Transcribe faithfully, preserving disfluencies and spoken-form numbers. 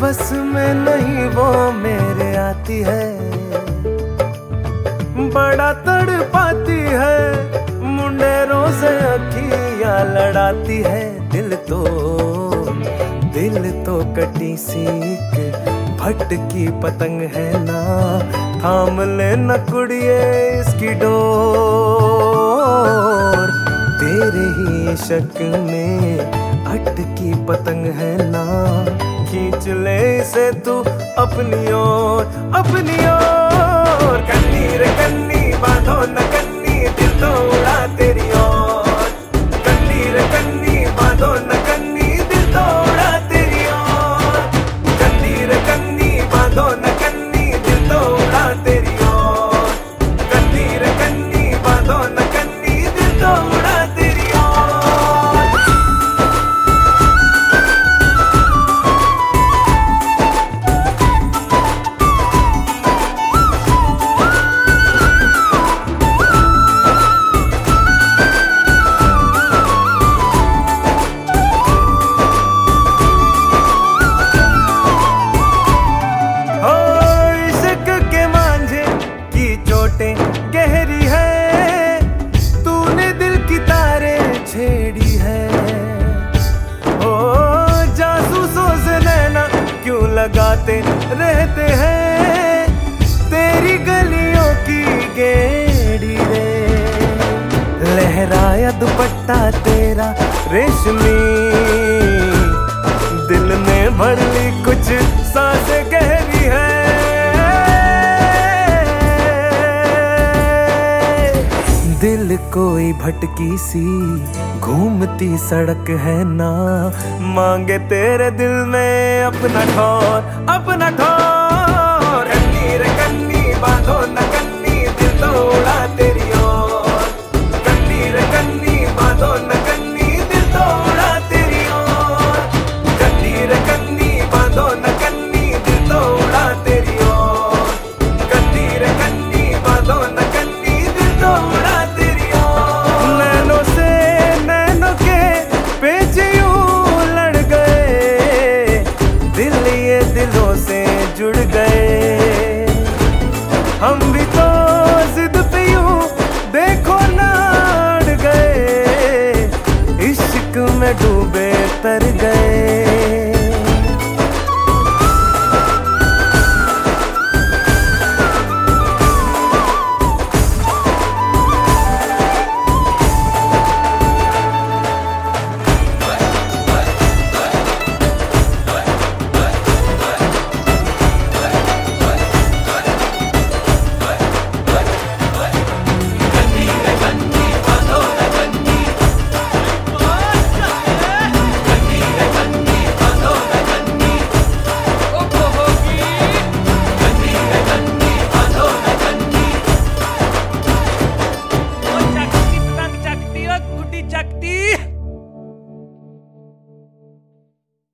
बस में नहीं वो मेरे आती है, बड़ा तड़पाती है, मुंडेरों से अखियां लड़ाती है। दिल तो दिल तो कटी सी एक भटकी पतंग है ना, थाम ले न कुड़िए इसकी डोर। तेरे ही इश्क में अटकी पतंग है ना, खींच ले इसे तू अपनी ओर, अपनी ओर। कन्नी रे कन्नी बांधो न कन्नी, दिल तो उड़ा तेरी ओर। कन्नी रे कन्नी बांधो न कन्नी, दिल तो उड़ा तेरी ओर। कन्नी रे कन्नी बांधो न कन्नी, दिल तो उड़ा तेरी ओर। कन्नी रे कन्नी बांधो न कन्नी, दिल तो उड़ा तेरी ओर। गहरी है तूने दिल की तारे छेड़ी है, ओ जासूसों से नैना क्यों लगाते रहते हैं, तेरी गलियों की गेड़ी रे। लहराया दुपट्टा तेरा रेशमी, दिल ने भर ली कुछ सांसें गहरी है। दिल कोई भटकी सी घूमती सड़क है ना, मांगे तेरे दिल में अपना ठौर, अपना ठौर।